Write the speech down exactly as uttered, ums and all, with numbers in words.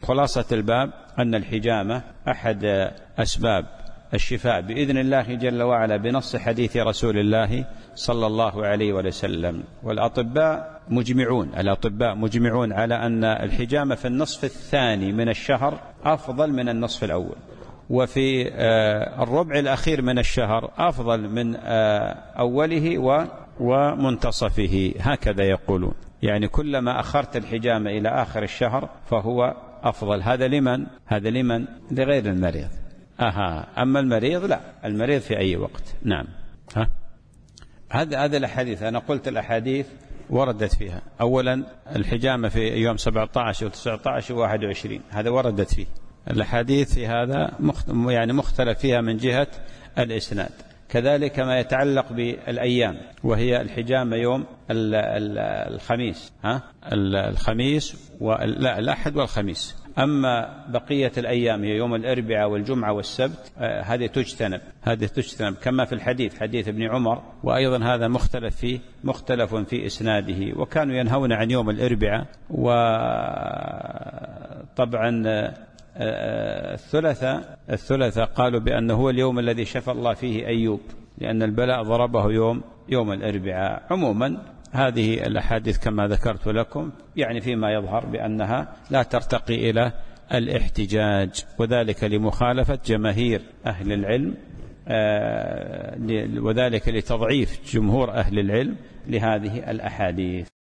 خلاصة الباب أن الحجامة أحد أسباب الشفاء بإذن الله جل وعلا بنص حديث رسول الله صلى الله عليه وسلم. والأطباء مجمعون الأطباء مجمعون على أن الحجامة في النصف الثاني من الشهر أفضل من النصف الأول، وفي الربع الأخير من الشهر أفضل من أوله ومنتصفه، هكذا يقولون. يعني كلما أخرت الحجامة إلى آخر الشهر فهو أفضل. هذا لمن؟ هذا لمن؟ لغير المريض. أها، أما المريض لا، المريض في أي وقت. نعم. ها؟ هذا هذا الأحاديث أنا قلت الأحاديث وردت فيها. أولا الحجامة في يوم سبعة عشر وتسعة عشر وواحد وعشرين، هذا وردت فيه الأحاديث في هذا مخت... يعني مختلف فيها من جهة الإسناد. كذلك ما يتعلق بالأيام، وهي الحجامة يوم الخميس، ها الخميس ولا الأحد والخميس. أما بقية الأيام هي يوم الأربعاء والجمعة والسبت، هذه تجتنب هذه تجتنب كما في الحديث حديث ابن عمر، وأيضا هذا مختلف فيه مختلف في إسناده. وكانوا ينهون عن يوم الأربعاء، وطبعا الثلاثاء الثلاثاء قالوا بأنه هو اليوم الذي شفى الله فيه أيوب، لأن البلاء ضربه يوم يوم الأربعاء. عموما هذه الأحاديث كما ذكرت لكم يعني فيما يظهر بأنها لا ترتقي إلى الاحتجاج، وذلك لمخالفة جماهير أهل العلم، وذلك لتضعيف جمهور أهل العلم لهذه الأحاديث.